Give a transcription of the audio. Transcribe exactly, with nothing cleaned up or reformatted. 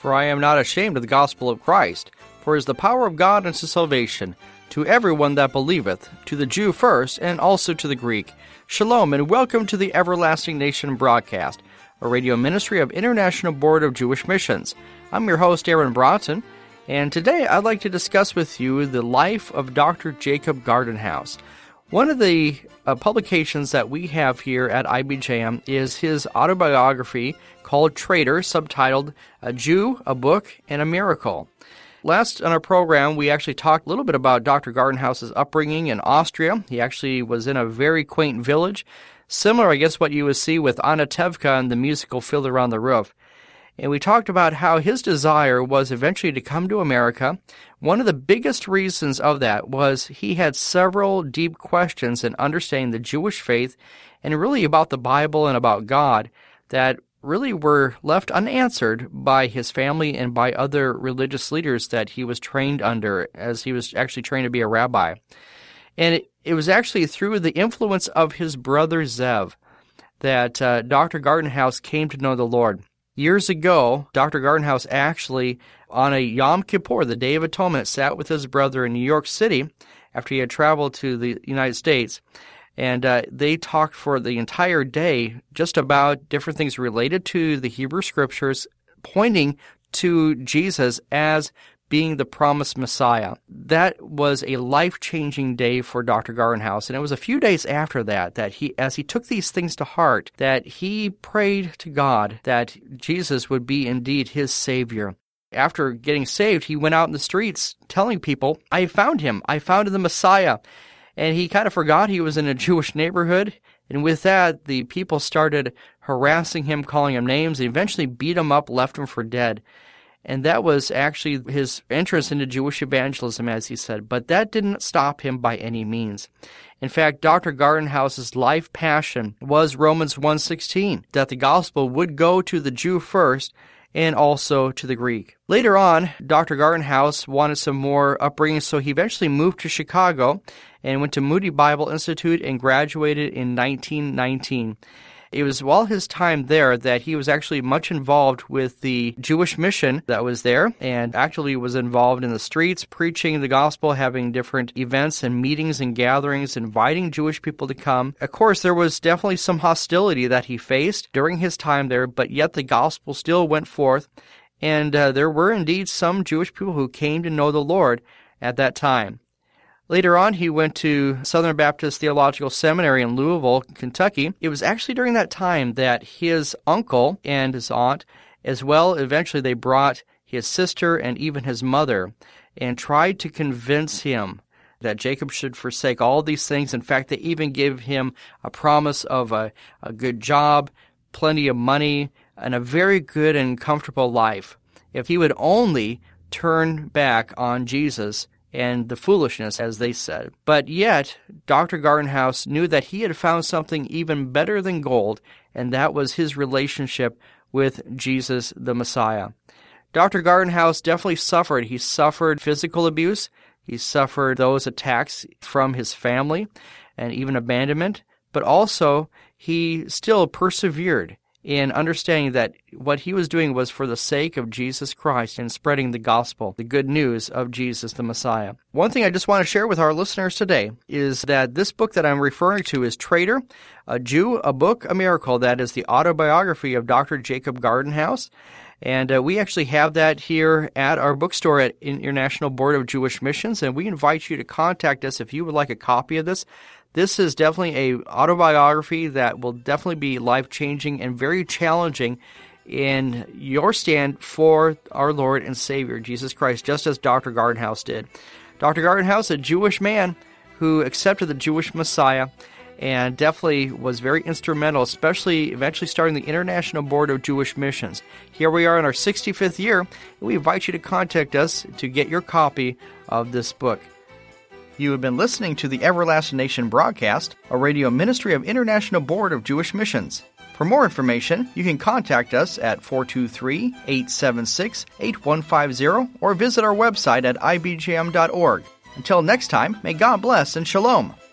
For I am not ashamed of the gospel of Christ, for it is the power of God unto salvation, to everyone that believeth, to the Jew first, and also to the Greek. Shalom, and welcome to the Everlasting Nation broadcast, a radio ministry of International Board of Jewish Missions. I'm your host, Aaron Broughton, and today I'd like to discuss with you the life of Doctor Jacob Gardenhouse. One of the uh, publications that we have here at I B J M is his autobiography called Traitor, subtitled A Jew, a Book, and a Miracle. Last on our program, we actually talked a little bit about Doctor Gardenhouse's upbringing in Austria. He actually was in a very quaint village, similar, I guess, what you would see with Anna Tevka in the musical Fiddler on the Roof. And we talked about how his desire was eventually to come to America. One of the biggest reasons of that was he had several deep questions in understanding the Jewish faith and really about the Bible and about God that really were left unanswered by his family and by other religious leaders that he was trained under as he was actually trained to be a rabbi. And it, it was actually through the influence of his brother Zev that uh, Doctor Gardenhouse came to know the Lord. Years ago, Doctor Gardenhouse actually, on a Yom Kippur, the Day of Atonement, sat with his brother in New York City after he had traveled to the United States, and uh, they talked for the entire day just about different things related to the Hebrew Scriptures, pointing to Jesus as being the promised Messiah. That was a life-changing day for Doctor Gardenhouse, and it was a few days after that that he, as he took these things to heart, that he prayed to God that Jesus would be indeed his Savior. After getting saved, he went out in the streets telling people, I found him, I found the Messiah. And he kind of forgot he was in a Jewish neighborhood, and with that, the people started harassing him, calling him names, and eventually beat him up, left him for dead. And that was actually his entrance into Jewish evangelism, as he said. But that didn't stop him by any means. In fact, Doctor Gardenhouse's life passion was Romans one sixteen, that the gospel would go to the Jew first and also to the Greek. Later on, Doctor Gardenhouse wanted some more upbringing, so he eventually moved to Chicago and went to Moody Bible Institute and graduated in nineteen nineteen. It was while his time there that he was actually much involved with the Jewish mission that was there and actually was involved in the streets, preaching the gospel, having different events and meetings and gatherings, inviting Jewish people to come. Of course, there was definitely some hostility that he faced during his time there, but yet the gospel still went forth, and uh, there were indeed some Jewish people who came to know the Lord at that time. Later on, he went to Southern Baptist Theological Seminary in Louisville, Kentucky. It was actually during that time that his uncle and his aunt, as well, eventually they brought his sister and even his mother and tried to convince him that Jacob should forsake all these things. In fact, they even gave him a promise of a, a good job, plenty of money, and a very good and comfortable life if he would only turn back on Jesus and the foolishness, as they said. But yet, Doctor Gardenhouse knew that he had found something even better than gold, and that was his relationship with Jesus the Messiah. Doctor Gardenhouse definitely suffered. He suffered physical abuse. He suffered those attacks from his family and even abandonment. But also, he still persevered in understanding that what he was doing was for the sake of Jesus Christ and spreading the gospel, the good news of Jesus the Messiah. One thing I just want to share with our listeners today is that this book that I'm referring to is Traitor, A Jew, a Book, a Miracle. That is the autobiography of Doctor Jacob Gardenhouse. And uh, we actually have that here at our bookstore at International Board of Jewish Missions, and we invite you to contact us if you would like a copy of this. This is definitely a autobiography that will definitely be life-changing and very challenging in your stand for our Lord and Savior, Jesus Christ, just as Doctor Gardenhouse did. Doctor Gardenhouse, a Jewish man who accepted the Jewish Messiah and definitely was very instrumental, especially eventually starting the International Board of Jewish Missions. Here we are in our sixty-fifth year, and we invite you to contact us to get your copy of this book. You have been listening to the Everlasting Nation broadcast, a radio ministry of International Board of Jewish Missions. For more information, you can contact us at four two three, eight seven six, eight one five zero or visit our website at I B J M dot org. Until next time, may God bless and shalom.